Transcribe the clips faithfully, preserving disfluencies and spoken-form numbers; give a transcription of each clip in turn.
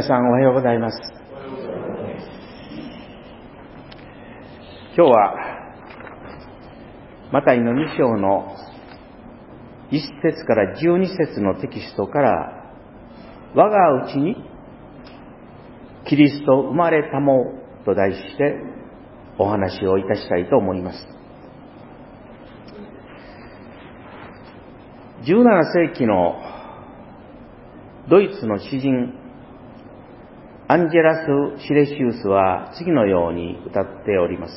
皆さんおはようございます。今日はマタイのに章のいち節からじゅうに節のテキストから我がうちにキリスト生まれたもと題してお話をいたしたいと思います。じゅうなな世紀のドイツの詩人アンジェラス・シレシウスは次のように歌っております。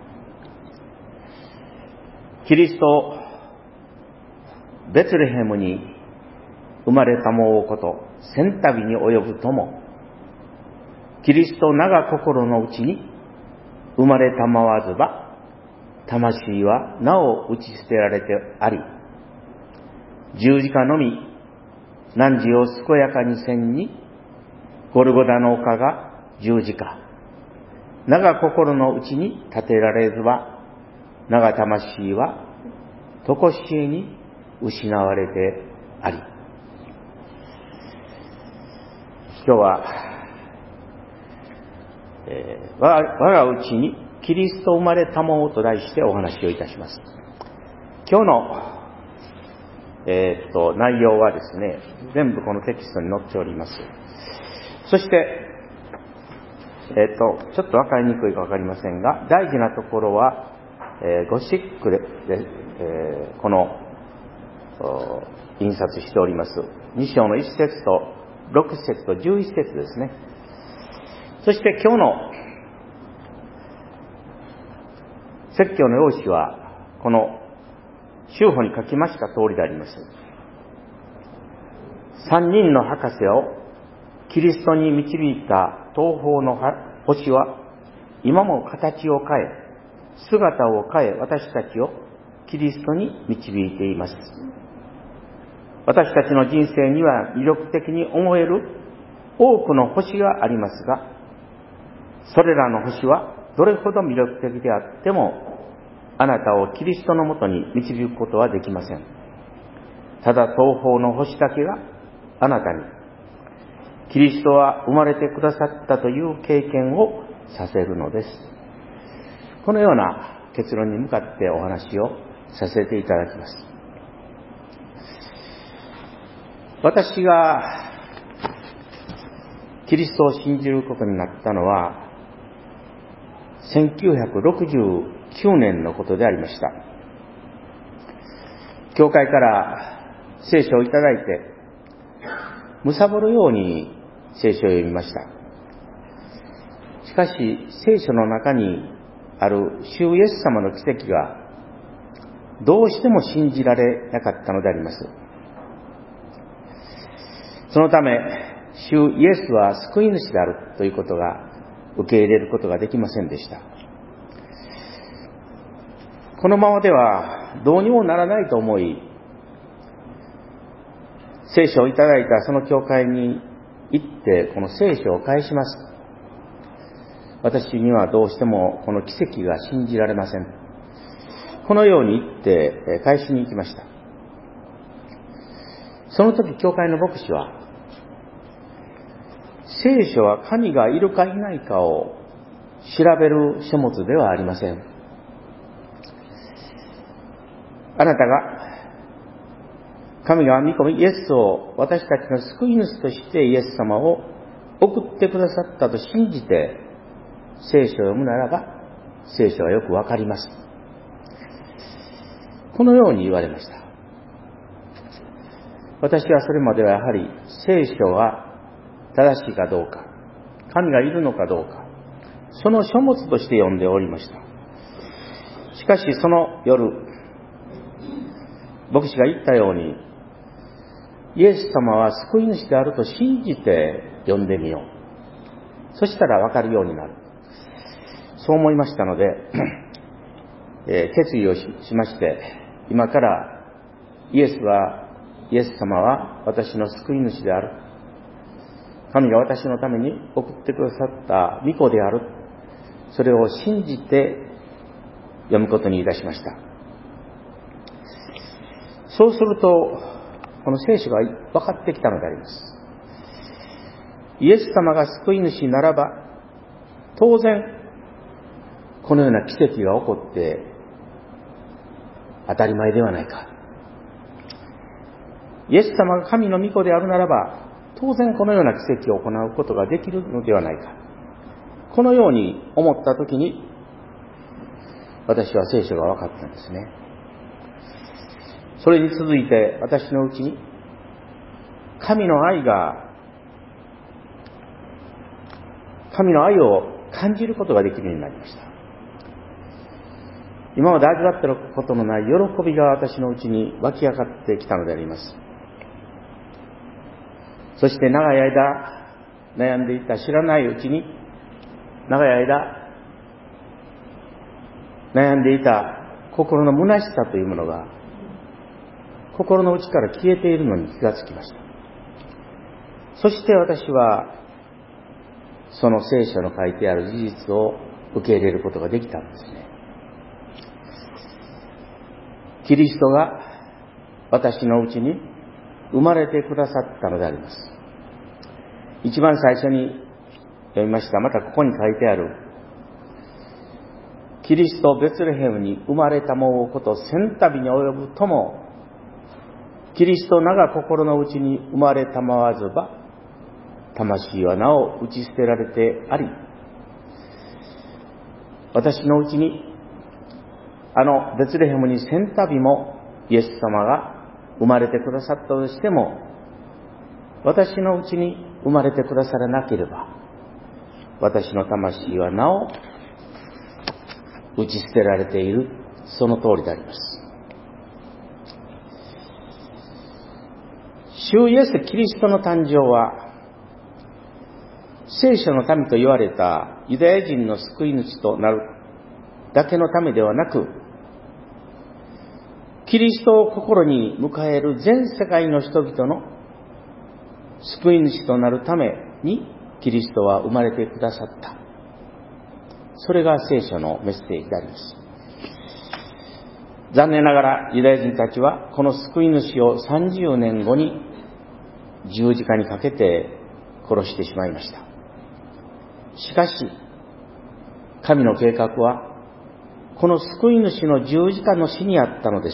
キリストベツレヘムに生まれたもうこと千旅に及ぶとも、キリスト長心のうちに生まれたまわずば、魂はなお打ち捨てられてあり、十字架のみ汝を健やかにせんに、ゴルゴダの丘が十字架、長心のうちに立てられずば、長魂はとこしえに失われてあり。今日は、えー、我が、我がうちにキリスト生まれたもと題してお話をいたします。今日のえー、っと内容はですね、全部このテキストに載っております。そして、えー、っとちょっと分かりにくいか分かりませんが、大事なところは、えー、ゴシックで、でえー、この印刷しておりますに章のいち節とろく節とじゅういち節ですね。そして今日の説教の用紙はこの修法に書きました通りであります。三人の博士をキリストに導いた東方の星は今も形を変え、姿を変え、私たちをキリストに導いています。私たちの人生には魅力的に思える多くの星がありますが、それらの星はどれほど魅力的であっても、あなたをキリストのもとに導くことはできません。ただ東方の星だけがあなたにキリストは生まれてくださったという経験をさせるのです。このような結論に向かってお話をさせていただきます。私がキリストを信じることになったのはせんきゅうひゃくろくじゅうきゅうねんのことでありました。教会から聖書をいただいて、貪るように聖書を読みました。しかし聖書の中にある主イエス様の奇跡がどうしても信じられなかったのであります。そのため主イエスは救い主であるということが受け入れることができませんでした。このままではどうにもならないと思い、聖書をいただいたその教会に行ってこの聖書を返します。私にはどうしてもこの奇跡が信じられません。このように言って返しに行きました。その時教会の牧師は、聖書は神がいるかいないかを調べる書物ではありません。あなたが神が御子イエスを私たちの救い主としてイエス様を送ってくださったと信じて聖書を読むならば、聖書はよくわかります。このように言われました。私はそれまではやはり聖書は正しいかどうか、神がいるのかどうか、その書物として読んでおりました。しかしその夜、牧師が言ったように、イエス様は救い主であると信じて読んでみよう。そしたらわかるようになる。そう思いましたので、えー、決意を し, しまして、今からイエスは、イエス様は私の救い主である。神が私のために送ってくださった御子である。それを信じて読むことにいたしました。そうすると、この聖書が分かってきたのであります。 イエス様が救い主ならば、当然このような奇跡が起こって当たり前ではないか。イエス様が神の御子であるならば、当然このような奇跡を行うことができるのではないか。このように思ったときに、私は聖書が分かったんですね。それに続いて私のうちに、神の愛が、神の愛を感じることができるようになりました。今まで味わったことのない喜びが私のうちに湧き上がってきたのであります。そして長い間悩んでいた知らないうちに、長い間悩んでいた心の虚しさというものが心の内から消えているのに気がつきました。そして私はその聖書の書いてある事実を受け入れることができたんですね。キリストが私のうちに生まれてくださったのであります。一番最初に読みました。またここに書いてある、キリストベツレヘムに生まれたもうこと千度に及ぶとも、キリストなが心の内に生まれたまわずば、魂はなお打ち捨てられてあり、私のうちにあのベツレヘムに千度もイエス様が生まれてくださったとしても、私のうちに生まれてくださらなければ、私の魂はなお打ち捨てられている、その通りであります。主イエスキリストの誕生は、聖書の民と言われたユダヤ人の救い主となるだけのためではなく、キリストを心に迎える全世界の人々の救い主となるためにキリストは生まれてくださった。それが聖書のメッセージであります。残念ながらユダヤ人たちはこの救い主をさんじゅうねんごに十字架にかけて殺してしまいました。しかし神の計画はこの救い主の十字架の死にあったのです。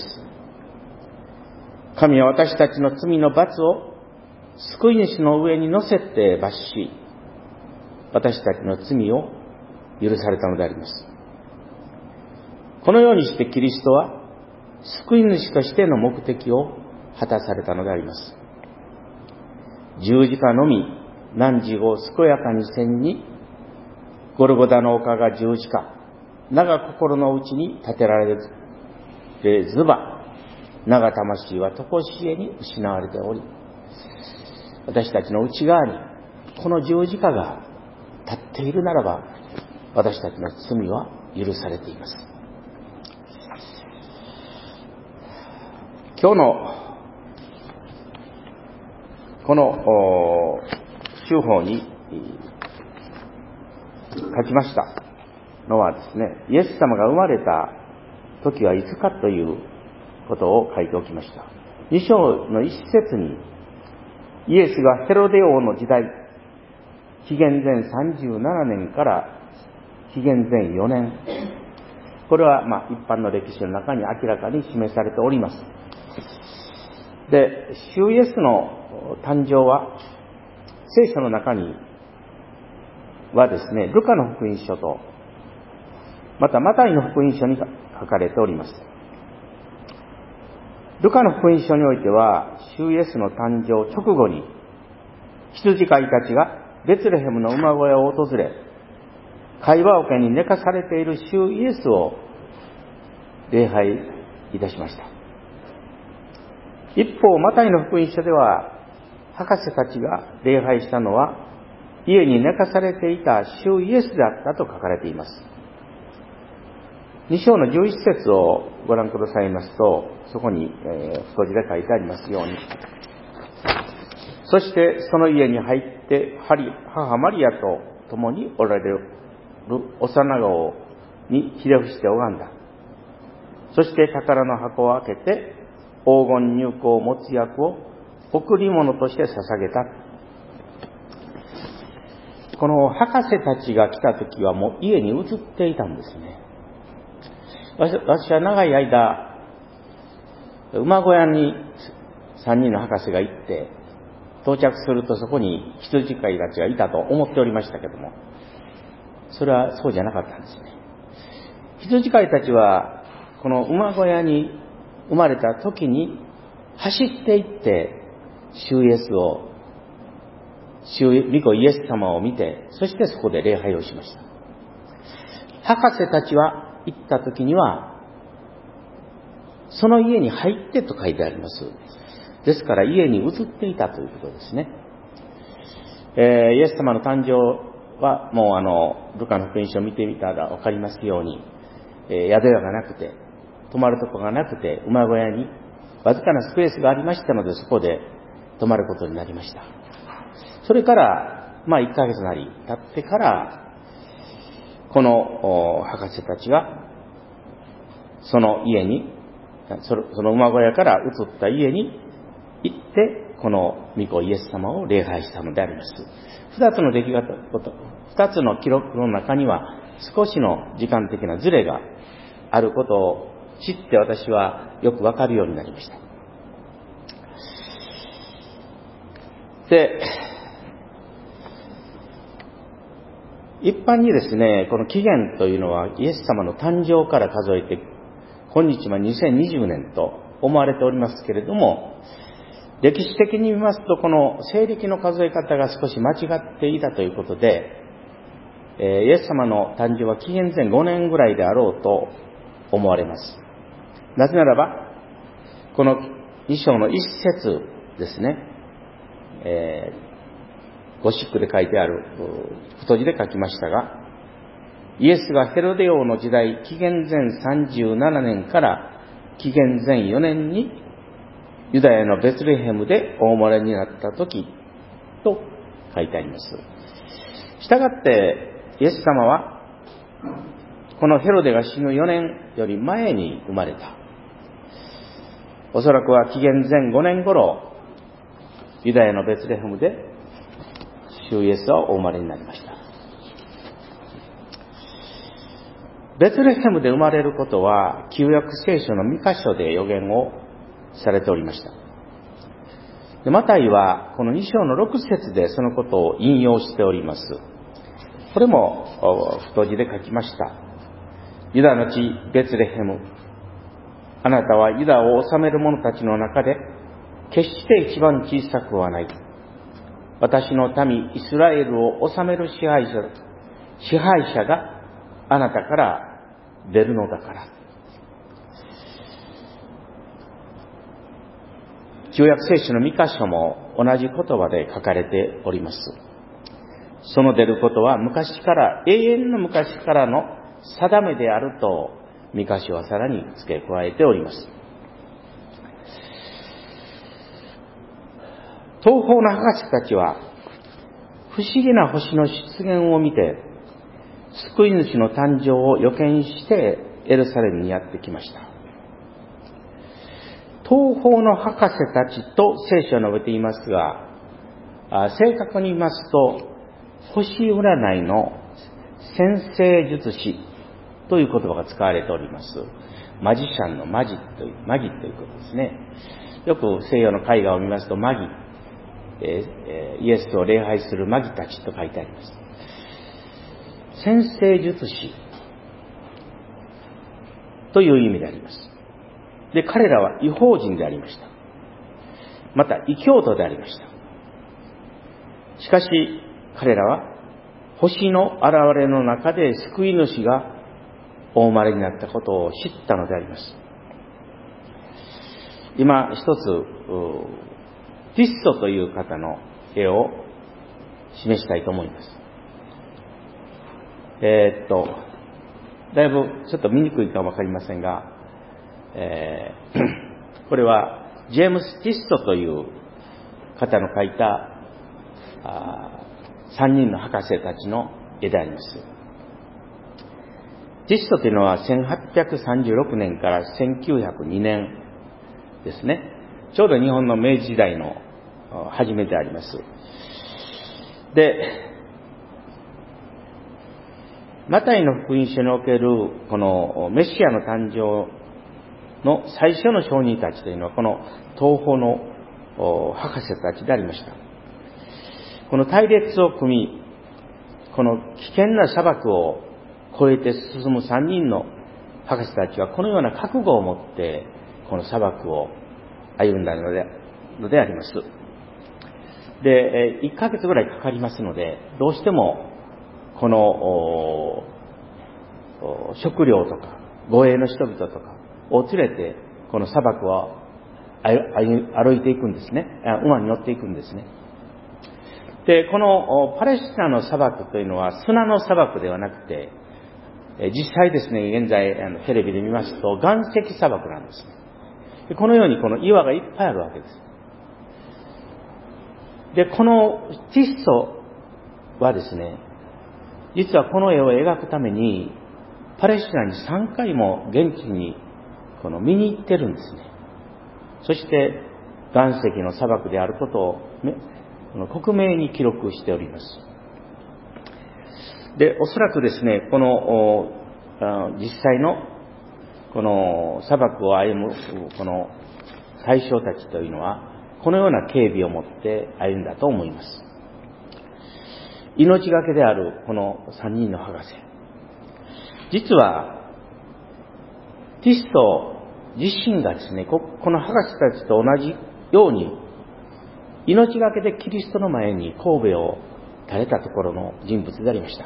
神は私たちの罪の罰を救い主の上に乗せて罰し、私たちの罪を許されたのであります。このようにしてキリストは救い主としての目的を果たされたのであります。十字架のみ汝を健やかにせんに、ゴルゴダの丘が十字架、名が心の内に立てられずば、名が魂はとこしえに失われており、私たちの内側にこの十字架が立っているならば、私たちの罪は許されています。今日のこの週報に書きましたのはですね、イエス様が生まれた時はいつかということを書いておきました。に章の一節に、イエスがヘロデ王の時代、紀元前さんじゅうななねんから紀元前よねん、これはまあ一般の歴史の中に明らかに示されております。で、主イエスの誕生は聖書の中にはですね、ルカの福音書とまたマタイの福音書に書かれております。ルカの福音書においては、主イエスの誕生直後に羊飼いたちがベツレヘムの馬小屋を訪れ、会話桶に寝かされている主イエスを礼拝いたしました。一方、マタイの福音書では、博士たちが礼拝したのは、家に寝かされていた主イエスであったと書かれています。に章のじゅういち節をご覧くださいますと、そこに、えー、太字で書いてありますように、そしてその家に入って母マリアと共におられる幼子にひれ伏して拝んだ。そして宝の箱を開けて黄金入香を持つ薬を贈り物として捧げた。 この博士たちが来た時はもう家に移っていたんですね。私は長い間、馬小屋にさんにんの博士が行って、到着するとそこに羊飼いたちがいたと思っておりましたけども、それはそうじゃなかったんですね。羊飼いたちは、この馬小屋に生まれた時に走っていって、主イエスを、主御子イエス様を見て、そしてそこで礼拝をしました。博士たちは行った時には、その家に入ってと書いてあります。ですから家に移っていたということですね。えー、イエス様の誕生はもうあのルカの福音書を見てみたら分かりますように、えー、宿屋がなくて泊まるとこがなくて馬小屋にわずかなスペースがありましたので、そこで泊まることになりました。それからまあいっかげつなり経ってからこの博士たちはその家にその馬小屋から移った家に行ってこの御子イエス様を礼拝したのであります。二つの出来事、二つの記録の中には少しの時間的なズレがあることを知って、私はよくわかるようになりました。で、一般にですね、この紀元というのはイエス様の誕生から数えて今日はにせんにじゅうねんと思われておりますけれども、歴史的に見ますとこの西暦の数え方が少し間違っていたということで、イエス様の誕生は紀元前ごねんぐらいであろうと思われます。なぜならばこのに章の一節ですね、えー、ゴシックで書いてある太字で書きましたが、イエスがヘロデ王の時代、紀元前さんじゅうななねんから紀元前よねんにユダヤのベツレヘムでお生まれになった時と書いてあります。したがってイエス様はこのヘロデが死ぬよねんより前に生まれた。おそらくは紀元前ごねん頃、ユダヤのベツレヘムで主イエスはお生まれになりました。ベツレヘムで生まれることは旧約聖書のに箇所で予言をされておりました。でマタイはこのに章のろく節でそのことを引用しております。これも太字で書きました。ユダの地ベツレヘム、あなたはユダを治める者たちの中で決して一番小さくはない。私の民イスラエルを治める支配者、支配者があなたから出るのだから。旧約聖書のに箇所も同じ言葉で書かれております。その出ることは昔から、永遠の昔からの定めであるとに箇所はさらに付け加えております。東方の博士たちは不思議な星の出現を見て救い主の誕生を予見してエルサレムにやってきました。東方の博士たちと聖書は述べていますが、正確に言いますと星占いの占星術師という言葉が使われております。マジシャンのマジというマギということですね。よく西洋の絵画を見ますとマギ、えー、イエスを礼拝するマギたちと書いてあります。占星術師という意味であります。で、彼らは異邦人でありました。また異教徒でありました。しかし彼らは星の現れの中で救い主がお生まれになったことを知ったのであります。今一つティッソという方の絵を示したいと思います。えー、っとだいぶちょっと見にくいかもわかりませんが、えー、これはジェームス・ティッソという方の描いたさんにんの博士たちの絵であります。ティッソというのはせんはっぴゃくさんじゅうろくねんからせんきゅうひゃくにねんですね。ちょうど日本の明治時代の初めであります。で、 マタイの福音書におけるこのメシアの誕生の最初の証人たちというのはこの東方の博士たちでありました。この隊列を組み、この危険な砂漠を越えて進む三人の博士たちはこのような覚悟を持ってこの砂漠を歩んだので、のであります。で、いっかげつぐらいかかりますので、どうしてもこの食料とか護衛の人々とかを連れてこの砂漠を歩いていくんですね。馬に乗っていくんですね。で、このパレスチナの砂漠というのは砂の砂漠ではなくて、実際ですね、現在テレビで見ますと岩石砂漠なんですね。でこのようにこの岩がいっぱいあるわけです。で、このティッソはですね、実はこの絵を描くためにパレスチナにさんかいも現地にこの見に行ってるんですね。そして岩石の砂漠であることを克明に記録しております。で、おそらくですね、この実際のこの砂漠を歩むこの大将たちというのはこのような警備を持って歩んだと思います。命がけであるこの三人の博士、実はティスト自身がですね、この博士たちと同じように命がけでキリストの前に頭を垂れたところの人物でありました。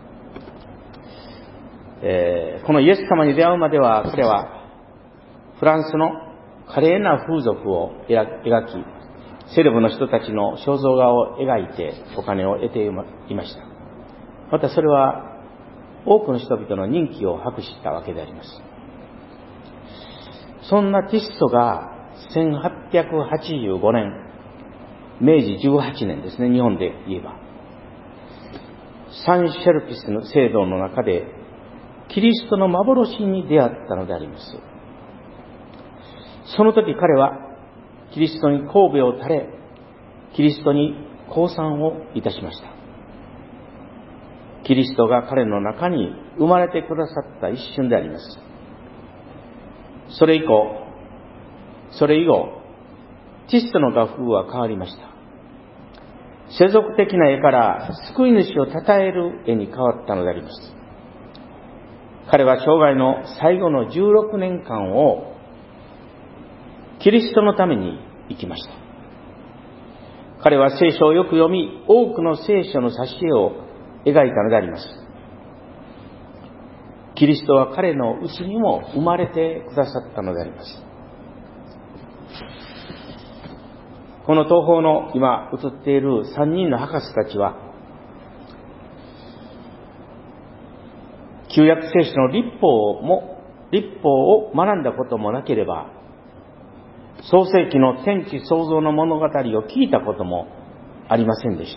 えー、このイエス様に出会うまでは彼はフランスの華麗な風俗を描き、セレブの人たちの肖像画を描いてお金を得ていました。またそれは多くの人々の人気を博したわけであります。そんなティストがせんはっぴゃくはちじゅうごねん、めいじじゅうはちねんですね、日本で言えば、サン・シェルピスの聖堂の中でキリストの幻に出会ったのであります。その時彼はキリストに頭を垂れ、キリストに降参をいたしました。キリストが彼の中に生まれてくださった一瞬であります。それ以降、それ以後、ティストの画風は変わりました。世俗的な絵から救い主を称える絵に変わったのであります。彼は生涯の最後のじゅうろくねんかんをキリストのために生きました。彼は聖書をよく読み、多くの聖書の挿絵を描いたのであります。キリストは彼のうちにも生まれてくださったのであります。この東方の今映っている三人の博士たちは、旧約聖書の律法も、律法を学んだこともなければ、創世記の天地創造の物語を聞いたこともありませんでした。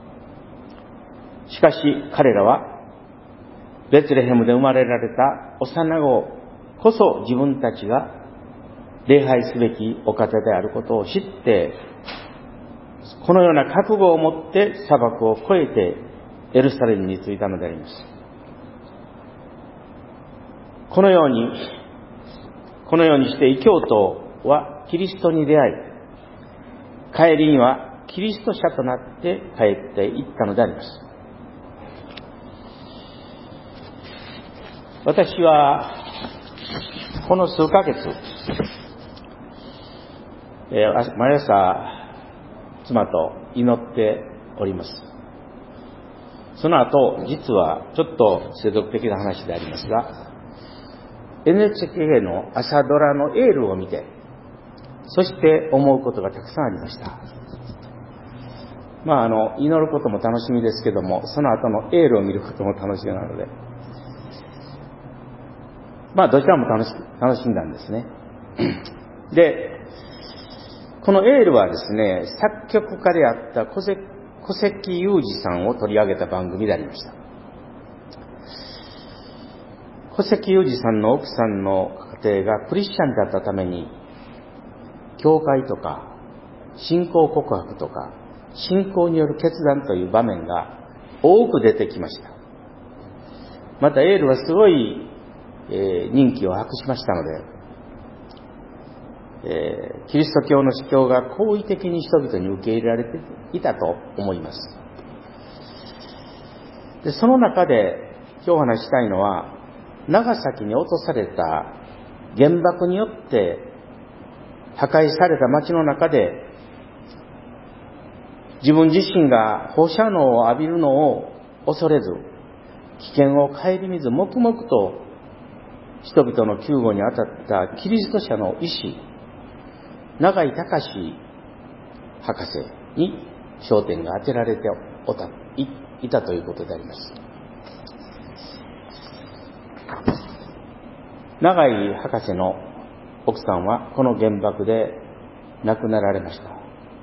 しかし彼らはベツレヘムで生まれられた幼子こそ自分たちが礼拝すべきお方であることを知って、このような覚悟を持って砂漠を越えてエルサレムに着いたのであります。このようにこのようにして異教徒はキリストに出会い、帰りにはキリスト者となって帰っていったのであります。私はこの数ヶ月、えー、毎朝妻と祈っております。その後、実はちょっと世俗的な話でありますが、エヌエイチケー の朝ドラのエールを見て、そして思うことがたくさんありました。まあ、あの、祈ることも楽しみですけども、その後のエールを見ることも楽しみなので、まあ、どちらも楽し、楽しんだんですね。で、このエールはですね、作曲家であった小関裕二さんを取り上げた番組でありました。小関裕二さんの奥さんの家庭がクリスチャンだったために、教会とか信仰告白とか信仰による決断という場面が多く出てきました。 またエールはすごい、えー、人気を博しましたので、えー、キリスト教の主張が好意的に人々に受け入れられていたと思います。で、その中で今日お話ししたいのは、長崎に落とされた原爆によって破壊された町の中で、自分自身が放射能を浴びるのを恐れず、危険を顧みず、黙々と人々の救護に当たったキリスト者の医師、永井隆博士に焦点が当てられておた い, いたということであります。永井博士の奥さんはこの原爆で亡くなられました。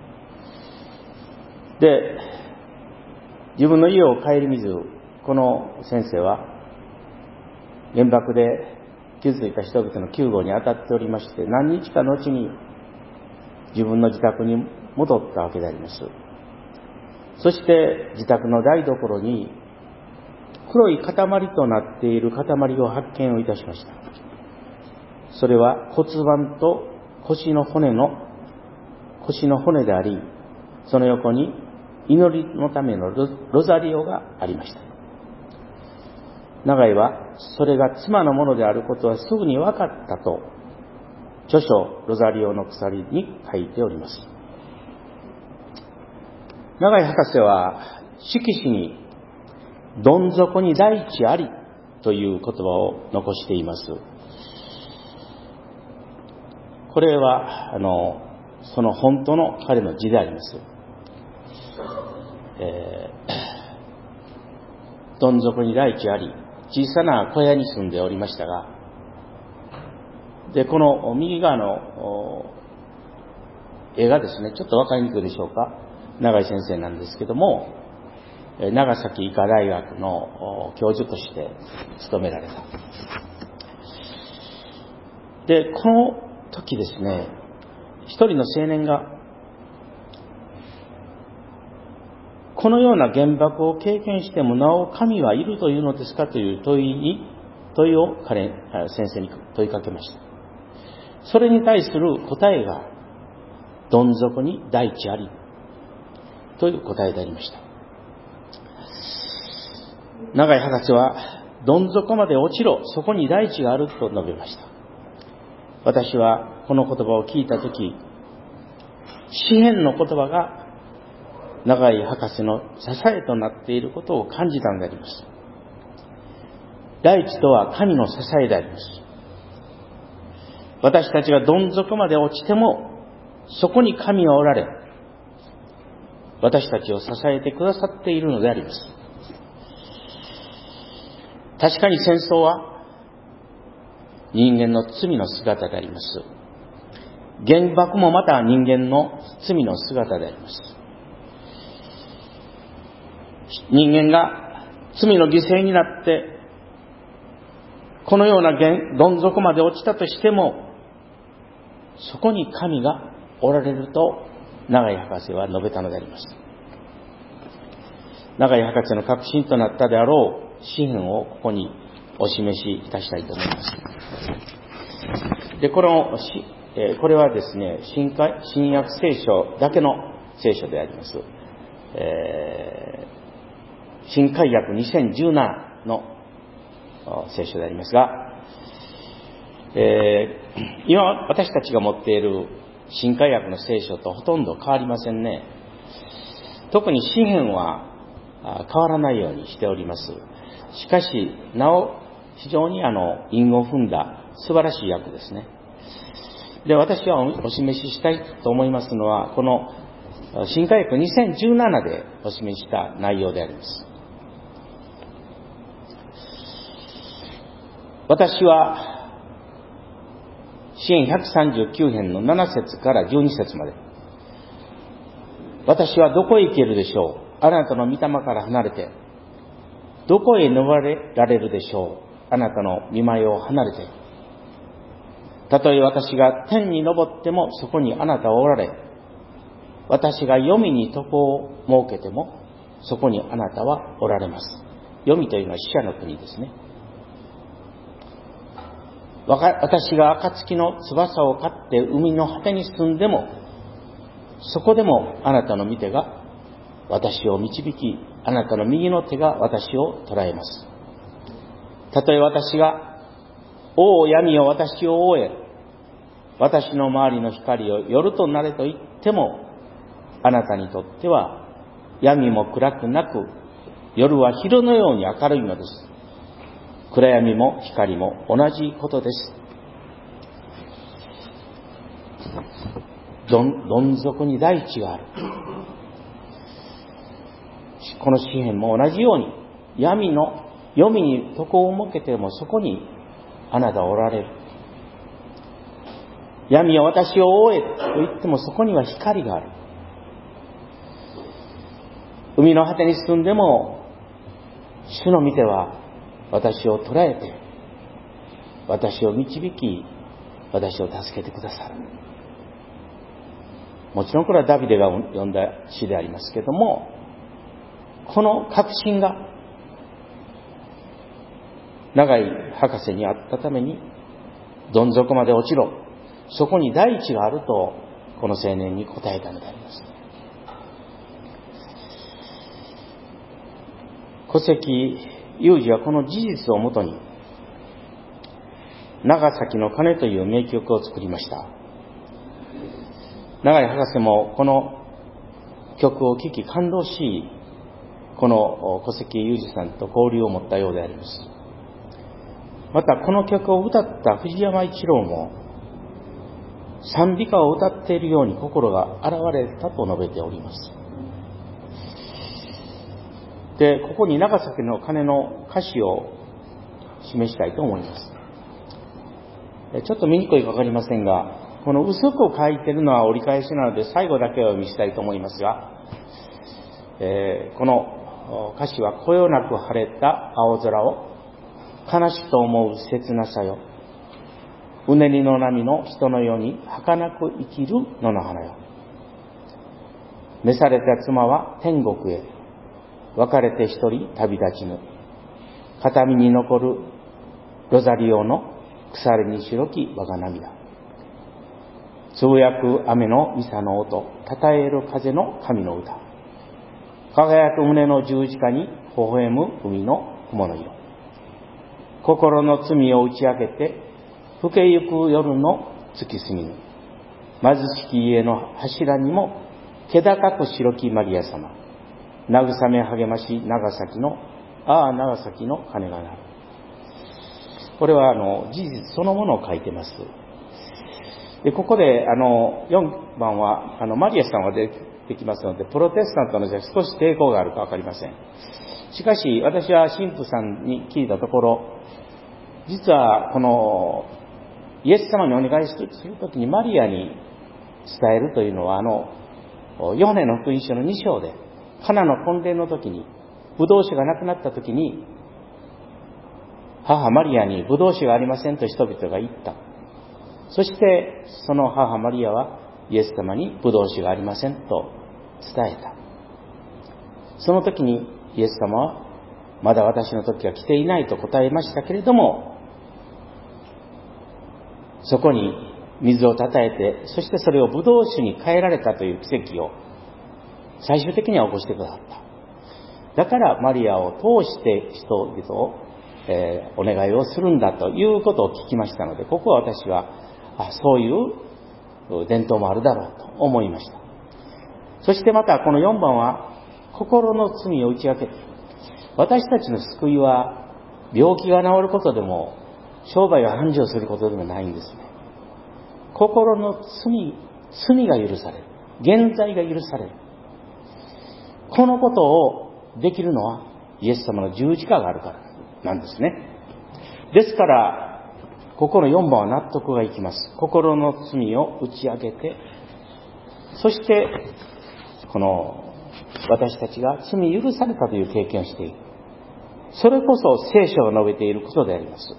で、自分の家を顧みず、この先生は原爆で傷ついた人々の救護に当たっておりまして、何日かのうちに自分の自宅に戻ったわけであります。そして自宅の台所に黒い塊となっている塊を発見をいたしました。それは骨盤と腰の骨の腰の骨であり、その横に祈りのための ロ, ロザリオがありました。永井はそれが妻のものであることはすぐに分かったと著書ロザリオの鎖に書いております。永井博士は色紙にどん底に大地ありという言葉を残しています。これはあのその本当の彼の字であります。えー、どん底に大地あり、小さな小屋に住んでおりましたが、でこの右側の絵がですね、ちょっと分かりにくいでしょうか、永井先生なんですけども、長崎医科大学の教授として勤められた。でこの時ですね、一人の青年がこのような原爆を経験してもなお神はいるというのですかという問いに問いを彼先生に問いかけました。それに対する答えがどん底に大地ありという答えでありました。永井博士はどん底まで落ちろ、そこに大地があると述べました。私はこの言葉を聞いたとき、詩篇の言葉が永井博士の支えとなっていることを感じたのであります。大地とは神の支えであります。私たちがどん底まで落ちても、そこに神はおられ、私たちを支えてくださっているのであります。確かに戦争は人間の罪の姿であります。原爆もまた人間の罪の姿であります。人間が罪の犠牲になってこのようなどん底まで落ちたとしても、そこに神がおられると永井博士は述べたのであります。永井博士の確信となったであろう詩篇をここにお示しいたしたいと思います。でこのこれはですね、新海新約聖書だけの聖書であります。えー新海約にせんじゅうななの聖書でありますが、えー、今私たちが持っている新海約の聖書とほとんど変わりませんね。特に詩篇は変わらないようにしております。しかしなお非常にあの韻を踏んだ素晴らしい訳ですね。で私はお示ししたいと思いますのは、この新海約にせんじゅうななでお示しした内容であります。私は詩篇ひゃくさんじゅうきゅう編のなな節からじゅうに節まで、私はどこへ行けるでしょう、あなたの御霊から離れて。どこへ逃れられるでしょう、あなたの御前を離れて。たとえ私が天に昇っても、そこにあなたはおられ。私が黄泉に床を設けても、そこにあなたはおられます。黄泉というのは死者の国ですね。 私が暁の翼を飼って海の果てに住んでも、そこでもあなたの御手が私を導き、あなたの右の手が私を捉えます。たとえ私が、おお闇よ私を覆え、私の周りの光を夜となれと言っても、あなたにとっては闇も暗くなく、夜は昼のように明るいのです。暗闇も光も同じことです。どん、どん底に大地がある。この詩篇も同じように、闇の黄泉に床を設けてもそこにあなたはおられる。闇は私を覆えと言ってもそこには光がある。海の果てに進んでも主の御手は私を捉えて、私を導き、私を助けてくださる。もちろんこれはダビデが読んだ詩でありますけれども、この確信が長い博士にあったために、どん底まで落ちろ、そこに大地があるとこの青年に答えたのであります。小関裕二はこの事実をもとに長崎の鐘という名曲を作りました。長井博士もこの曲を聴き感動し、この小関裕二さんと交流を持ったようであります。またこの曲を歌った藤山一郎も賛美歌を歌っているように心が現れたと述べております。で、ここに長崎の鐘の歌詞を示したいと思います。ちょっと見にくいかわかりませんが、この薄く書いているのは折り返しなので最後だけをお読みしたいと思いますが、えー、この歌詞は、こよなく晴れた青空を悲しと思う切なさよ、うねりの波の人のように儚く生きる野の花よ、召された妻は天国へ、別れて一人旅立ちぬ、片身に残るロザリオの腐れに白き我が涙、つぶやく雨のミサの音、たたえる風の神の歌、輝く胸の十字架に微笑む海の雲の色、心の罪を打ち明けて更けゆく夜の月過ぎぬ、貧しき家の柱にも気高く白きマリア様、慰め励まし長崎の、ああ長崎の鐘が鳴る。これはあの事実そのものを書いてます。で、ここであのよんばんはあのマリアさんは出てきますので、プロテスタントの人は少し抵抗があるか分かりません。しかし私は神父さんに聞いたところ、実はこのイエス様にお願いするときにマリアに伝えるというのは、あのヨハネの福音書のに章でカナの婚礼の時にブドウ酒がなくなった時に、母マリアにブドウ酒がありませんと人々が言った。そしてその母マリアはイエス様にブドウ酒がありませんと伝えた。その時にイエス様は、まだ私の時は来ていないと答えましたけれども、そこに水をたたえて、そしてそれをブドウ酒に変えられたという奇跡を最終的には起こしてくださった。だからマリアを通して人々を、えー、お願いをするんだということを聞きましたので、ここは私はあそういう伝統もあるだろうと思いました。そしてまたこのよんばんは、心の罪を打ち明けて、私たちの救いは病気が治ることでも商売が繁盛することでもないんですね。心の罪、罪が許される、原罪が許される、このことをできるのはイエス様の十字架があるからなんですね。ですからここのよんばんは納得がいきます。心の罪を打ち明けて、そしてこの私たちが罪許されたという経験をしている。それこそ聖書が述べていることであります。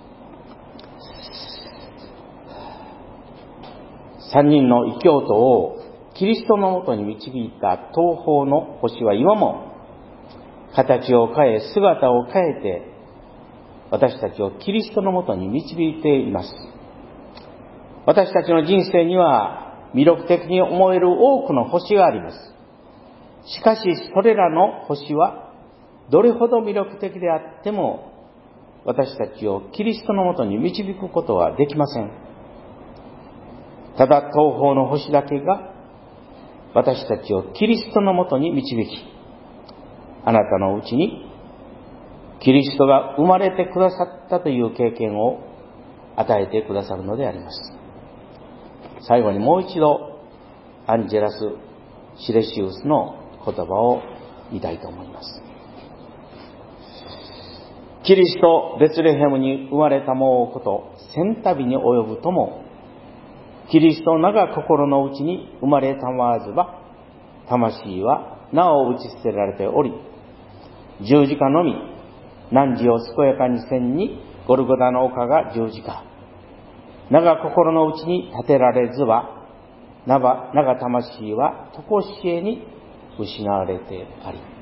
三人の異教徒をキリストのもとに導いた東方の星は今も形を変え姿を変えて私たちをキリストのもとに導いています。私たちの人生には魅力的に思える多くの星があります。しかしそれらの星はどれほど魅力的であっても私たちをキリストのもとに導くことはできません。ただ東方の星だけが私たちをキリストのもとに導き、あなたのうちにキリストが生まれてくださったという経験を与えてくださるのであります。最後にもう一度アンジェラス・シレシウスの言葉を見たいと思います。キリストベツレヘムに生まれたもうこと千旅に及ぶとも、キリストなが心の内に生まれたまわずば、魂はなお打ち捨てられており、十字架のみ汝を健やかにせんにゴルゴダの丘が十字架、なが心の内に立てられずば、なが魂は常しえに失われてあり。